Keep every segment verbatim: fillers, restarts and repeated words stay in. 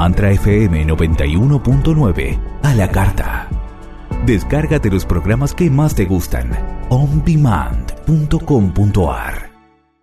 Mantra F M noventa y uno punto nueve a la carta. Descárgate los programas que más te gustan. on demand punto com punto a r.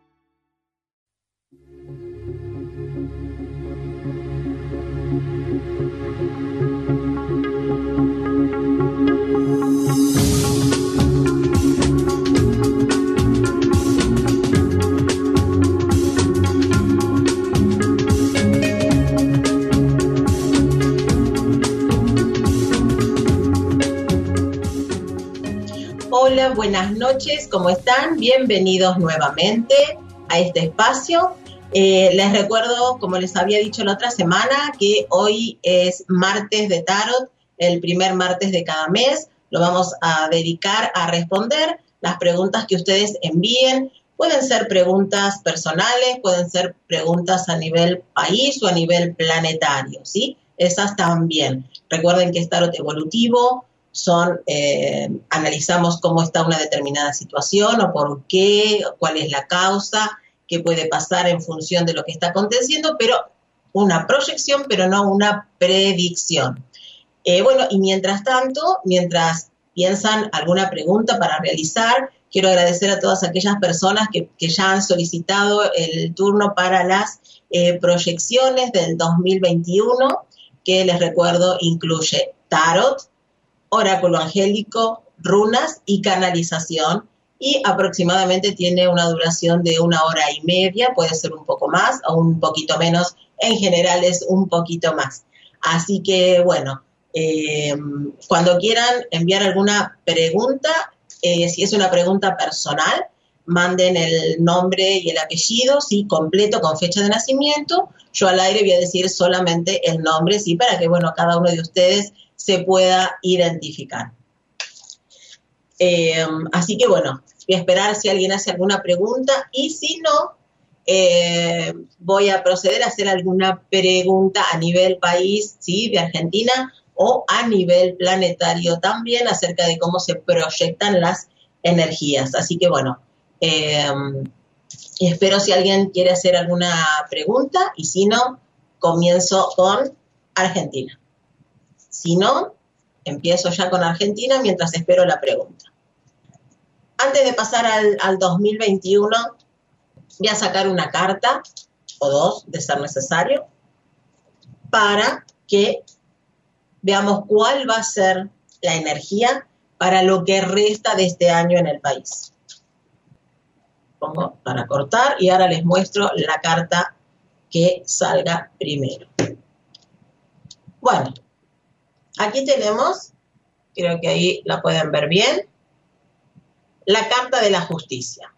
Hola, buenas noches, ¿cómo están? Bienvenidos nuevamente a este espacio. Eh, les recuerdo, como les había dicho la otra semana, que hoy es martes de tarot, el primer martes de cada mes. Lo vamos a dedicar a responder las preguntas que ustedes envíen. Pueden ser preguntas personales, pueden ser preguntas a nivel país o a nivel planetario, ¿sí? Esas también. Recuerden que es tarot evolutivo. Son, eh, analizamos cómo está una determinada situación o por qué, cuál es la causa, qué puede pasar en función de lo que está aconteciendo, pero una proyección, pero no una predicción. Eh, bueno, y mientras tanto, mientras piensan alguna pregunta para realizar, quiero agradecer a todas aquellas personas que, que ya han solicitado el turno para las eh, proyecciones del dos mil veintiuno, que les recuerdo incluye tarot, oráculo angélico, runas y canalización, y aproximadamente tiene una duración de una hora y media, puede ser un poco más o un poquito menos, en general es un poquito más. Así que bueno, eh, cuando quieran enviar alguna pregunta, eh, si es una pregunta personal, manden el nombre y el apellido, sí, completo con fecha de nacimiento. Yo al aire voy a decir solamente el nombre, sí, para que bueno, cada uno de ustedes se pueda identificar. Eh, así que bueno, voy a esperar si alguien hace alguna pregunta y si no, eh, voy a proceder a hacer alguna pregunta a nivel país, ¿sí? De Argentina o a nivel planetario también acerca de cómo se proyectan las energías. Así que bueno, eh, espero si alguien quiere hacer alguna pregunta y si no, comienzo con Argentina. Si no, empiezo ya con Argentina mientras espero la pregunta. Antes de pasar al, al dos mil veintiuno, voy a sacar una carta, o dos, de ser necesario, para que veamos cuál va a ser la energía para lo que resta de este año en el país. Pongo para cortar y ahora les muestro la carta que salga primero. Bueno. Aquí tenemos, creo que ahí la pueden ver bien, la carta de la justicia.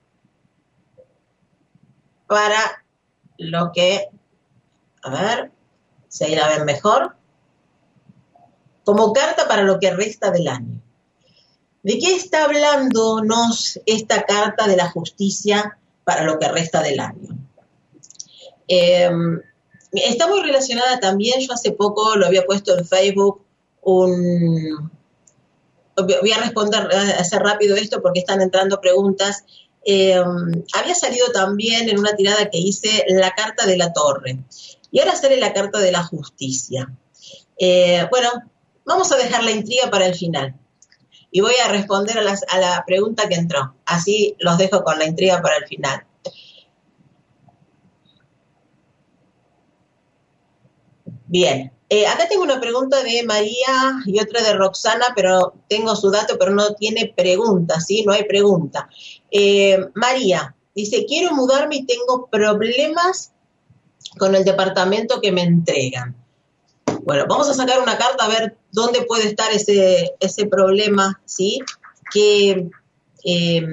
Para lo que, a ver, si ahí la ven mejor, como carta para lo que resta del año. ¿De qué está hablándonos esta carta de la justicia para lo que resta del año? Eh, está muy relacionada también, yo hace poco lo había puesto en Facebook, Un, voy a responder, a hacer rápido esto porque están entrando preguntas. Eh, había salido también en una tirada que hice la carta de la torre y ahora sale la carta de la justicia. Eh, bueno, vamos a dejar la intriga para el final y voy a responder a, las, a la pregunta que entró. Así los dejo con la intriga para el final. Bien. Eh, acá tengo una pregunta de María y otra de Roxana, pero tengo su dato, pero no tiene pregunta, ¿sí? No hay pregunta. Eh, María dice, quiero mudarme y tengo problemas con el departamento que me entregan. Bueno, vamos a sacar una carta a ver dónde puede estar ese, ese problema, ¿sí? ¿Qué, eh,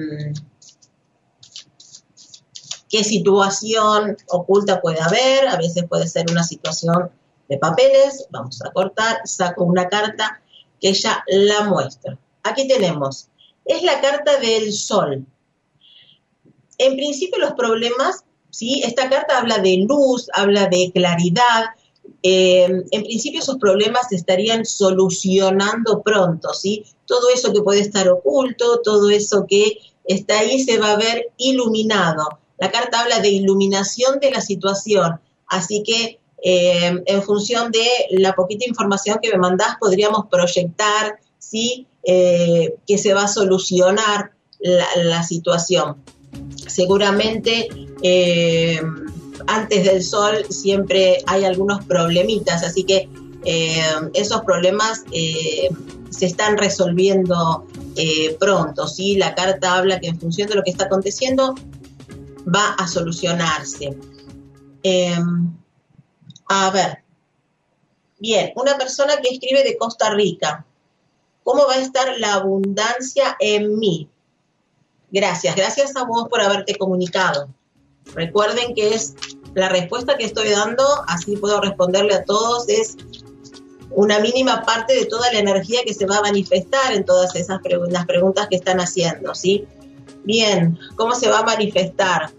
qué situación oculta puede haber? A veces puede ser una situación de papeles. Vamos a cortar, saco una carta que ella la muestra. Aquí tenemos, es la carta del sol. En principio los problemas, ¿sí? Esta carta habla de luz, habla de claridad. Eh, en principio esos problemas se estarían solucionando pronto, ¿sí? Todo eso que puede estar oculto, todo eso que está ahí se va a ver iluminado. La carta habla de iluminación de la situación, así que Eh, en función de la poquita información que me mandás, podríamos proyectar, ¿sí? Eh, que se va a solucionar la, la situación. Seguramente eh, antes del sol siempre hay algunos problemitas, así que eh, esos problemas eh, se están resolviendo eh, pronto, ¿sí? La carta habla que en función de lo que está aconteciendo va a solucionarse. Eh, a ver, bien, una persona que escribe de Costa Rica. ¿Cómo va a estar la abundancia en mí? Gracias, gracias a vos por haberte comunicado. Recuerden que es la respuesta que estoy dando, así puedo responderle a todos, es una mínima parte de toda la energía que se va a manifestar en todas esas preguntas, las preguntas que están haciendo, ¿sí? Bien, ¿cómo se va a manifestar?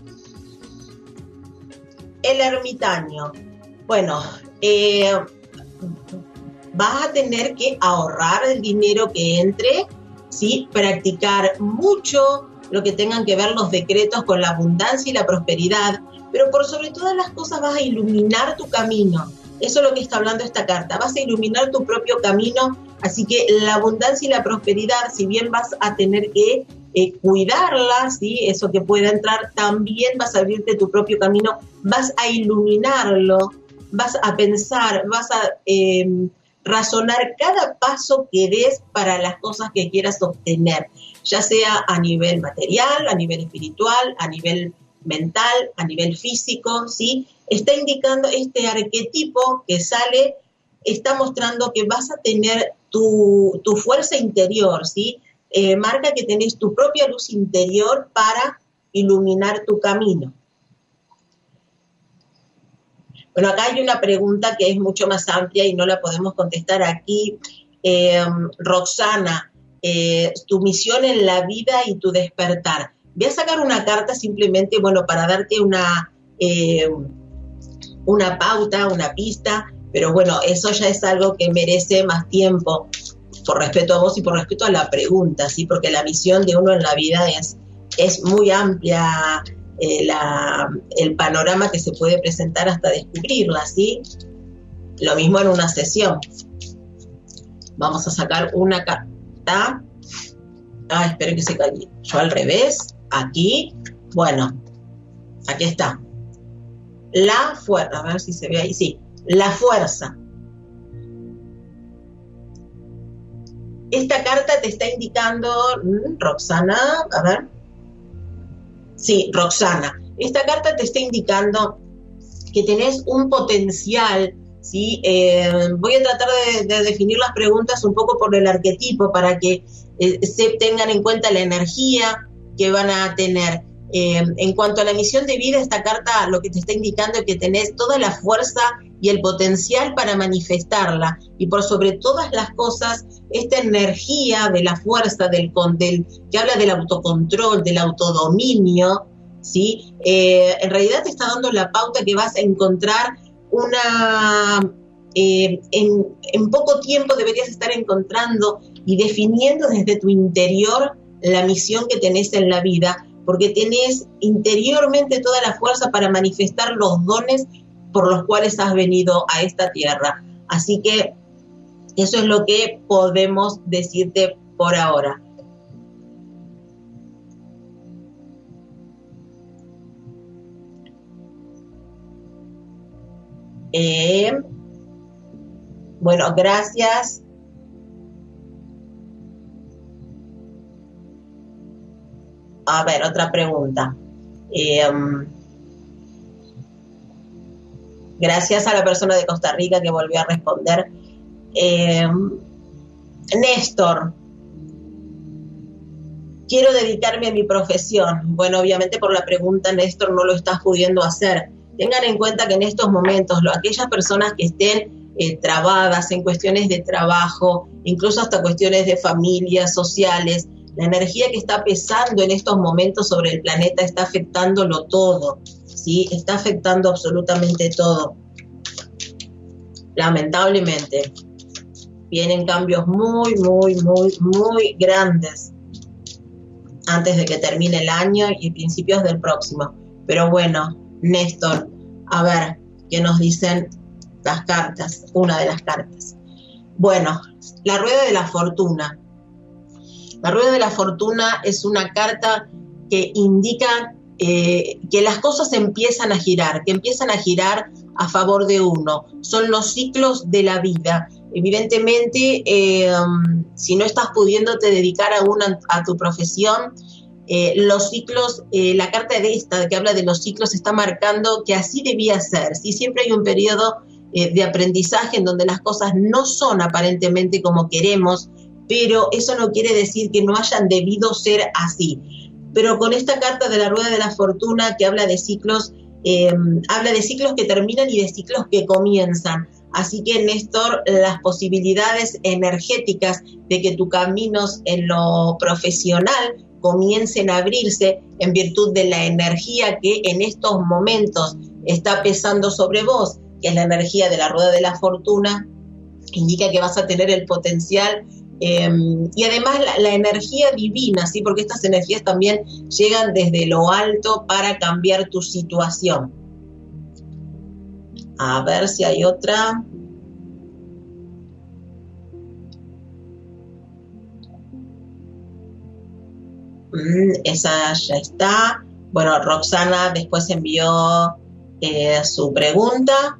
El ermitaño. Bueno, eh, vas a tener que ahorrar el dinero que entre, ¿sí? Practicar mucho lo que tengan que ver los decretos con la abundancia y la prosperidad, pero por sobre todas las cosas vas a iluminar tu camino. Eso es lo que está hablando esta carta. Vas a iluminar tu propio camino, así que la abundancia y la prosperidad, si bien vas a tener que eh, cuidarla, ¿sí? Eso que pueda entrar, también vas a abrirte tu propio camino, vas a iluminarlo, vas a pensar, vas a eh, razonar cada paso que des para las cosas que quieras obtener, ya sea a nivel material, a nivel espiritual, a nivel mental, a nivel físico, ¿sí? Está indicando este arquetipo que sale, está mostrando que vas a tener tu, tu fuerza interior, ¿sí? Eh, marca que tenés tu propia luz interior para iluminar tu camino. Bueno, acá hay una pregunta que es mucho más amplia y no la podemos contestar aquí. Eh, Roxana, eh, tu misión en la vida y tu despertar. Voy a sacar una carta simplemente, bueno, para darte una, eh, una pauta, una pista, pero bueno, eso ya es algo que merece más tiempo, por respeto a vos y por respeto a la pregunta, ¿sí? Porque la misión de uno en la vida es, es muy amplia, eh, la, el panorama que se puede presentar hasta descubrirla, ¿sí? Lo mismo en una sesión. Vamos a sacar una carta. Ah, espero que se caiga. Yo al revés. Aquí, bueno, aquí está. La fuerza, a ver si se ve ahí, sí, la fuerza. Esta carta te está indicando, Roxana, a ver. Sí, Roxana. Esta carta te está indicando que tenés un potencial, ¿sí? Eh, voy a tratar de, de definir las preguntas un poco por el arquetipo para que eh, se tengan en cuenta la energía que van a tener. Eh, en cuanto a la misión de vida, esta carta lo que te está indicando es que tenés toda la fuerza y el potencial para manifestarla, y por sobre todas las cosas, esta energía de la fuerza, del, del que habla del autocontrol, del autodominio, ¿sí? Eh, en realidad te está dando la pauta que vas a encontrar una... Eh, en, en poco tiempo deberías estar encontrando y definiendo desde tu interior la misión que tenés en la vida, porque tenés interiormente toda la fuerza para manifestar los dones por los cuales has venido a esta tierra. Así que eso es lo que podemos decirte por ahora. Eh, bueno, gracias. A ver, otra pregunta. Eh, gracias a la persona de Costa Rica que volvió a responder. Eh, Néstor, quiero dedicarme a mi profesión. Bueno, obviamente por la pregunta, Néstor, no lo estás pudiendo hacer. Tengan en cuenta que en estos momentos, lo, aquellas personas que estén eh, trabadas en cuestiones de trabajo, incluso hasta cuestiones de familia, sociales, la energía que está pesando en estos momentos sobre el planeta está afectándolo todo, ¿sí? Está afectando absolutamente todo. Lamentablemente, vienen cambios muy, muy, muy, muy grandes antes de que termine el año y principios del próximo. Pero bueno, Néstor, a ver, que nos dicen las cartas, una de las cartas. Bueno, la rueda de la fortuna. La rueda de la fortuna es una carta que indica eh, que las cosas empiezan a girar, que empiezan a girar a favor de uno. Son los ciclos de la vida. Evidentemente, eh, um, si no estás pudiéndote dedicar a, una, a tu profesión, eh, los ciclos, eh, la carta de esta que habla de los ciclos está marcando que así debía ser. ¿Sí? Siempre hay un periodo eh, de aprendizaje en donde las cosas no son aparentemente como queremos, pero eso no quiere decir que no hayan debido ser así. Pero con esta carta de la rueda de la fortuna que habla de ciclos, eh, habla de ciclos que terminan y de ciclos que comienzan. Así que, Néstor, las posibilidades energéticas de que tus caminos en lo profesional comiencen a abrirse en virtud de la energía que en estos momentos está pesando sobre vos, que es la energía de la rueda de la fortuna, indica que vas a tener el potencial eh, y además la, la energía divina, ¿sí? Porque estas energías también llegan desde lo alto para cambiar tu situación. A ver si hay otra. Mm, esa ya está. Bueno, Roxana después envió eh, su pregunta.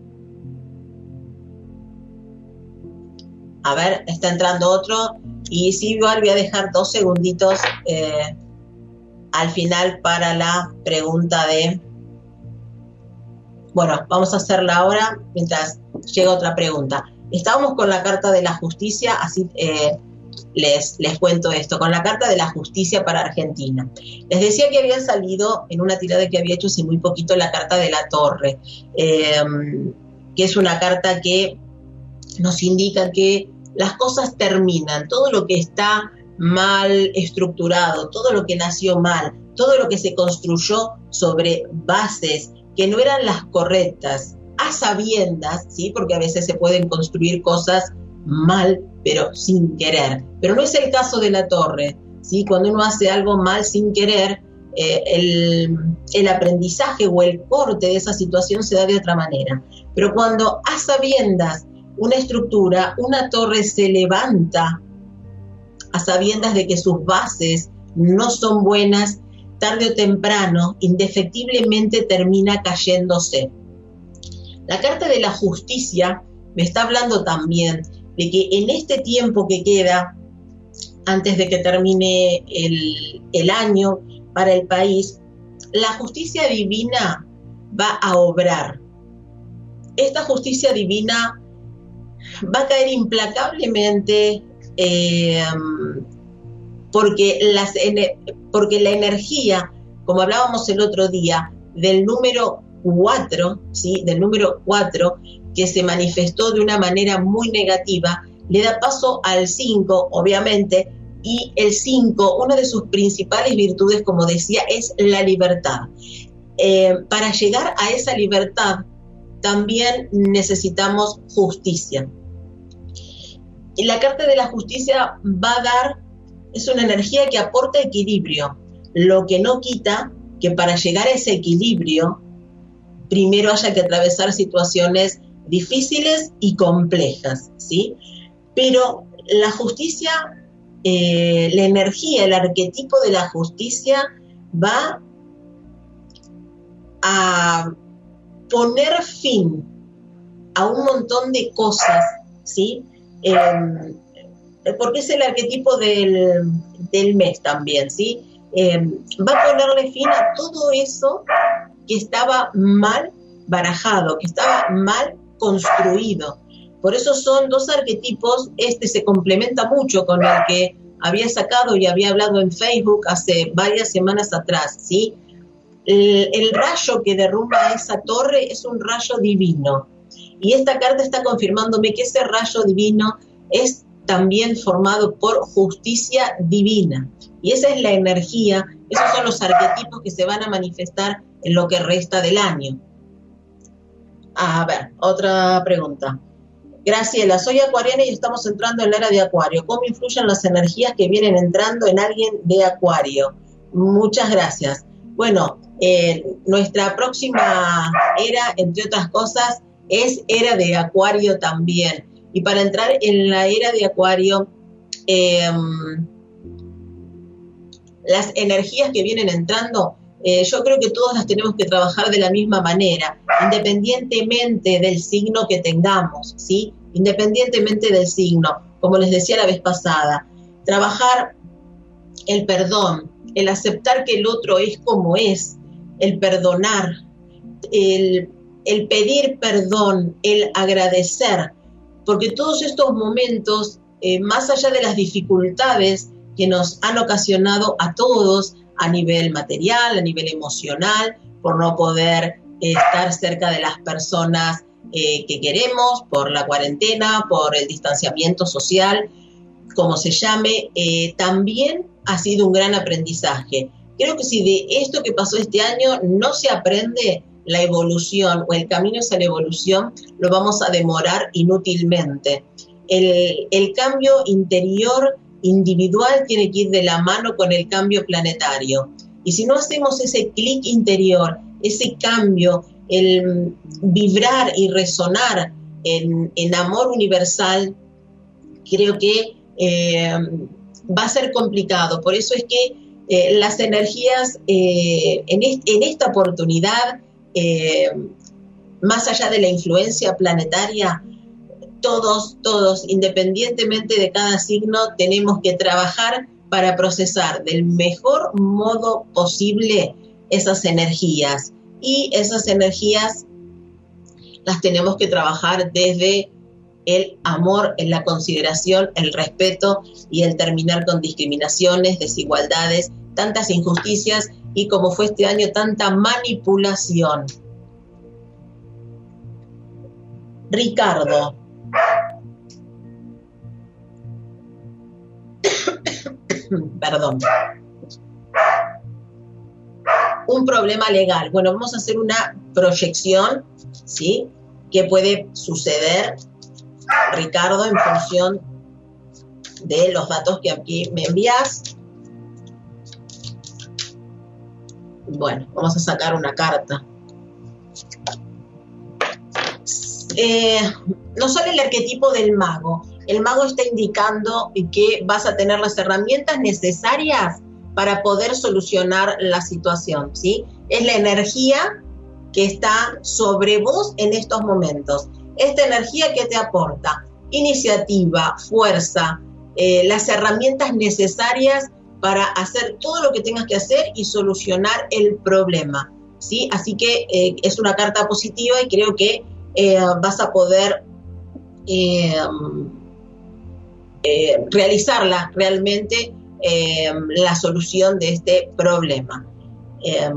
A ver, está entrando otro. Y sí, igual voy a dejar dos segunditos eh, al final para la pregunta de... Bueno, vamos a hacerla ahora mientras llega otra pregunta. Estábamos con la carta de la justicia, así eh, les, les cuento esto, con la carta de la justicia para Argentina. Les decía que había salido en una tirada que había hecho hace muy poquito la carta de la torre, eh, que es una carta que nos indica que las cosas terminan, todo lo que está mal estructurado, todo lo que nació mal, todo lo que se construyó sobre bases que no eran las correctas, a sabiendas, ¿sí? Porque a veces se pueden construir cosas mal, pero sin querer. Pero no es el caso de la torre, ¿sí? Cuando uno hace algo mal sin querer, eh, el, el aprendizaje o el corte de esa situación se da de otra manera. Pero cuando a sabiendas una estructura, una torre se levanta a sabiendas de que sus bases no son buenas, tarde o temprano, indefectiblemente termina cayéndose. La carta de la justicia me está hablando también de que en este tiempo que queda, antes de que termine el, el año para el país, la justicia divina va a obrar. Esta justicia divina va a caer implacablemente eh, porque, las, porque la energía, como hablábamos el otro día, del número cuatro, ¿sí? del número cuatro, que se manifestó de una manera muy negativa, le da paso al cinco, obviamente, y el cinco, una de sus principales virtudes, como decía, es la libertad. Eh, para llegar a esa libertad, también necesitamos justicia. Y la carta de la justicia va a dar, es una energía que aporta equilibrio, lo que no quita que para llegar a ese equilibrio, primero haya que atravesar situaciones difíciles y complejas, ¿sí? Pero la justicia, eh, la energía, el arquetipo de la justicia va a poner fin a un montón de cosas, ¿sí? Eh, porque es el arquetipo del, del mes también, ¿sí? Eh, va a ponerle fin a todo eso que estaba mal barajado, que estaba mal construido. Por eso son dos arquetipos, este se complementa mucho con el que había sacado y había hablado en Facebook hace varias semanas atrás, ¿sí? El, el rayo que derrumba esa torre es un rayo divino. Y esta carta está confirmándome que ese rayo divino es también formado por justicia divina. Y esa es la energía, esos son los arquetipos que se van a manifestar en lo que resta del año. A ver, otra pregunta. Graciela, soy acuariana y estamos entrando en la era de Acuario. ¿Cómo influyen las energías que vienen entrando en alguien de Acuario? Muchas gracias. Bueno, Eh, nuestra próxima era, entre otras cosas, es era de Acuario también. Y para entrar en la era de Acuario, eh, las energías que vienen entrando, eh, yo creo que todos las tenemos que trabajar de la misma manera, independientemente del signo que tengamos, ¿sí? Independientemente del signo, como les decía la vez pasada, trabajar el perdón, el aceptar que el otro es como es, el perdonar, el, el pedir perdón, el agradecer, porque todos estos momentos, eh, más allá de las dificultades que nos han ocasionado a todos a nivel material, a nivel emocional, por no poder eh, estar cerca de las personas eh, que queremos, por la cuarentena, por el distanciamiento social, como se llame, eh, también ha sido un gran aprendizaje. Creo que si de esto que pasó este año no se aprende, la evolución o el camino hacia la evolución lo vamos a demorar inútilmente. El, el cambio interior individual tiene que ir de la mano con el cambio planetario. Y si no hacemos ese clic interior, ese cambio, el vibrar y resonar en, en amor universal, creo que eh, va a ser complicado. Por eso es que eh, las energías eh, en, est- en esta oportunidad, eh, más allá de la influencia planetaria, todos, todos, independientemente de cada signo, tenemos que trabajar para procesar del mejor modo posible esas energías. Y esas energías las tenemos que trabajar desde el amor, en la consideración, el respeto y el terminar con discriminaciones, desigualdades, tantas injusticias y, como fue este año, tanta manipulación. Ricardo. Perdón. Un problema legal. Bueno, vamos a hacer una proyección, ¿sí? ¿Qué puede suceder, Ricardo, en función de los datos que aquí me envías? Bueno, vamos a sacar una carta. Eh, nos sale el arquetipo del mago. El mago está indicando que vas a tener las herramientas necesarias para poder solucionar la situación, ¿sí? Es la energía que está sobre vos en estos momentos. Esta energía que te aporta iniciativa, fuerza, eh, las herramientas necesarias para hacer todo lo que tengas que hacer y solucionar el problema, ¿sí? Así que eh, es una carta positiva y creo que eh, vas a poder eh, eh, realizarla realmente, eh, la solución de este problema. Eh,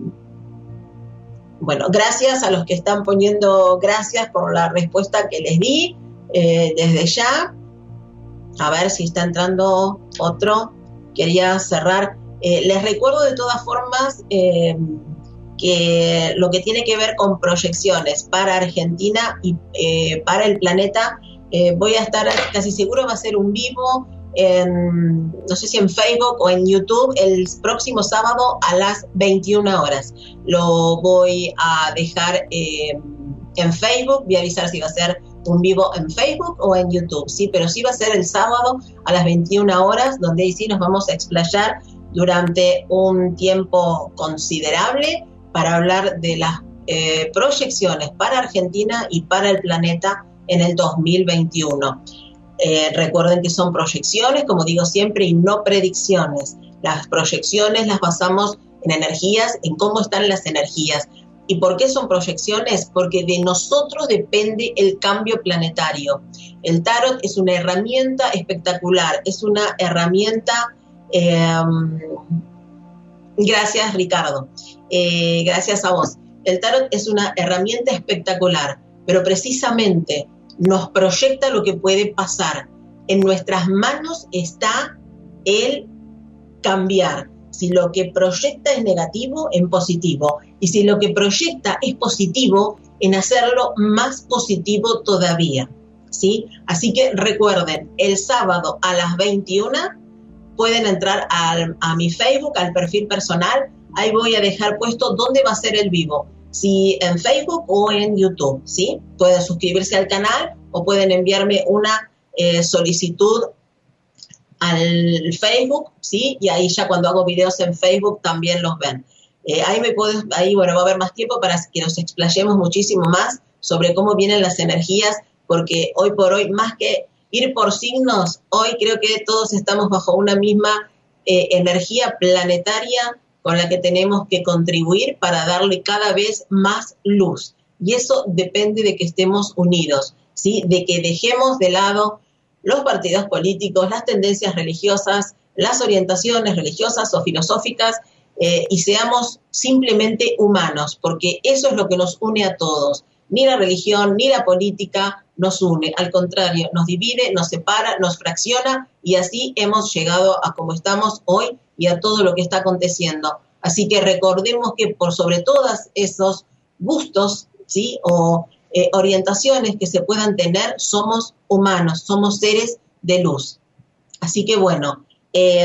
bueno, gracias a los que están poniendo gracias por la respuesta que les di eh, desde ya. A ver si está entrando otro. Quería cerrar. Eh, les recuerdo de todas formas eh, que lo que tiene que ver con proyecciones para Argentina y eh, para el planeta, eh, voy a estar casi seguro, va a ser un vivo, en, no sé si en Facebook o en YouTube, el próximo sábado a las veintiuna horas. Lo voy a dejar eh, en Facebook, voy a avisar si va a ser un vivo en Facebook o en YouTube, sí, pero sí va a ser el sábado a las veintiuna horas, donde ahí sí nos vamos a explayar durante un tiempo considerable para hablar de las eh, proyecciones para Argentina y para el planeta en el dos mil veintiuno. Eh, recuerden que son proyecciones, como digo siempre, y no predicciones. Las proyecciones las basamos en energías, en cómo están las energías. ¿Y por qué son proyecciones? Porque de nosotros depende el cambio planetario. El tarot es una herramienta espectacular, es una herramienta... Eh, gracias, Ricardo. Eh, gracias a vos. El tarot es una herramienta espectacular, pero precisamente nos proyecta lo que puede pasar. En nuestras manos está el cambiar. Si lo que proyecta es negativo, en positivo. Y si lo que proyecta es positivo, en hacerlo más positivo todavía, ¿sí? Así que recuerden, el sábado a las veintiuna pueden entrar al, a mi Facebook, al perfil personal, ahí voy a dejar puesto dónde va a ser el vivo, si en Facebook o en YouTube, ¿sí? Pueden suscribirse al canal o pueden enviarme una eh, solicitud al Facebook, ¿sí? Y ahí ya cuando hago videos en Facebook también los ven. Eh, ahí me puedo, ahí bueno, va a haber más tiempo para que nos explayemos muchísimo más sobre cómo vienen las energías, porque hoy por hoy, más que ir por signos, hoy creo que todos estamos bajo una misma eh, energía planetaria con la que tenemos que contribuir para darle cada vez más luz. Y eso depende de que estemos unidos, ¿sí? De que dejemos de lado los partidos políticos, las tendencias religiosas, las orientaciones religiosas o filosóficas, eh, y seamos simplemente humanos, porque eso es lo que nos une a todos. Ni la religión, ni la política nos une, al contrario, nos divide, nos separa, nos fracciona, y así hemos llegado a como estamos hoy y a todo lo que está aconteciendo. Así que recordemos que por sobre todos esos gustos, ¿sí? o eh, orientaciones que se puedan tener, somos humanos, somos seres de luz. Así que bueno, eh,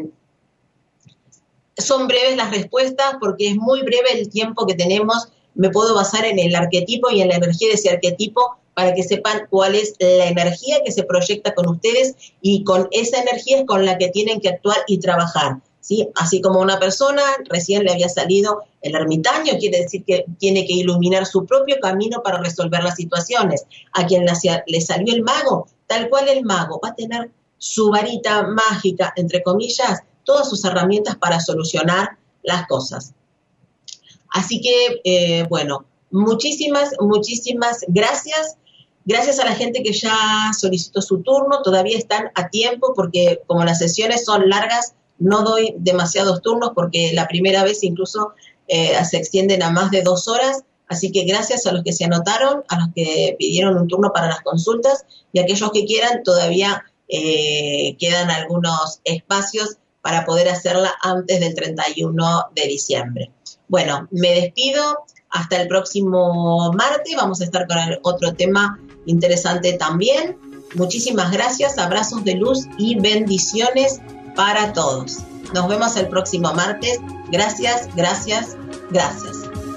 son breves las respuestas porque es muy breve el tiempo que tenemos. Me puedo basar en el arquetipo y en la energía de ese arquetipo para que sepan cuál es la energía que se proyecta con ustedes, y con esa energía es con la que tienen que actuar y trabajar, ¿sí? Así como una persona recién le había salido el ermitaño, quiere decir que tiene que iluminar su propio camino para resolver las situaciones. A quien le salió el mago, tal cual el mago va a tener su varita mágica, entre comillas, todas sus herramientas para solucionar las cosas. Así que, eh, bueno, muchísimas, muchísimas gracias. Gracias a la gente que ya solicitó su turno. Todavía están a tiempo porque como las sesiones son largas, no doy demasiados turnos porque la primera vez incluso eh, se extienden a más de dos horas. Así que gracias a los que se anotaron, a los que pidieron un turno para las consultas, y a aquellos que quieran, todavía eh, quedan algunos espacios para poder hacerla antes del treinta y uno de diciembre. Bueno, me despido. Hasta el próximo martes. Vamos a estar con otro tema interesante también. Muchísimas gracias. Abrazos de luz y bendiciones para todos. Nos vemos el próximo martes. Gracias, gracias, gracias.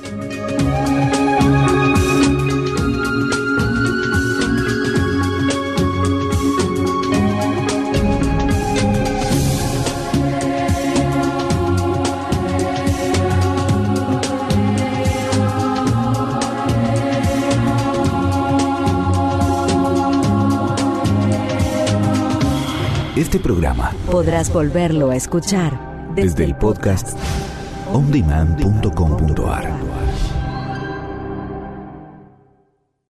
Este programa podrás volverlo a escuchar desde el podcast on demand punto com punto a r.